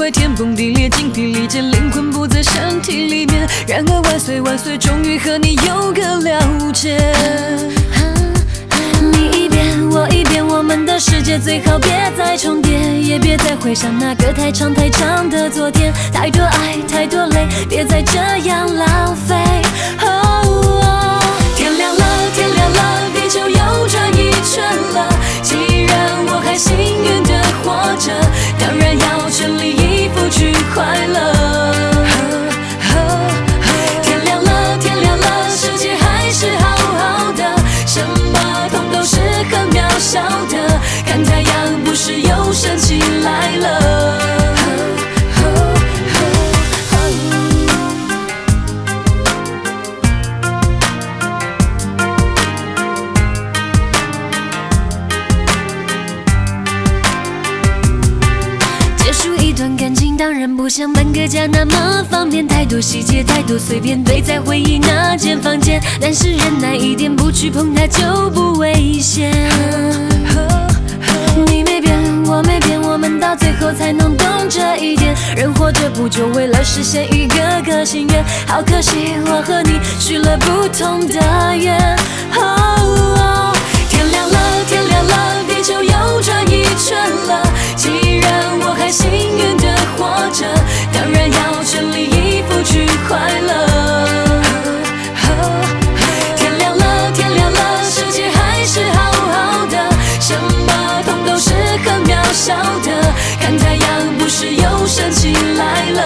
会天崩地裂，精疲力尽，灵魂不在身体里面。然而万岁万岁，终于和你有个了解。你一遍我一遍，我们的世界最好别再重叠，也别再回想那个太长太长的昨天。太多爱，太多泪，别再这样浪费。天亮了，天亮了，地球又转一圈了。既然我还幸运的活着，当然要全力以赴去快乐。天亮了，天亮了，世界还是好好的，什么痛都是很渺小的。看太阳不是又升起来了。当然不像搬个家那么方便，太多细节，太多碎片堆在回忆那间房间。但是忍耐一点，不去碰它就不危险。你没变，我没变，我们到最后才能懂这一点。人活着不就为了实现一个个心愿？好可惜，我和你许了不同的愿。天亮了，天亮了，地球又转一圈了。既然我还幸运的活着，当然要全力以赴去快乐。天亮了，天亮了，世界还是好好的，什么痛都是很渺小的。看太阳不是又升起来了。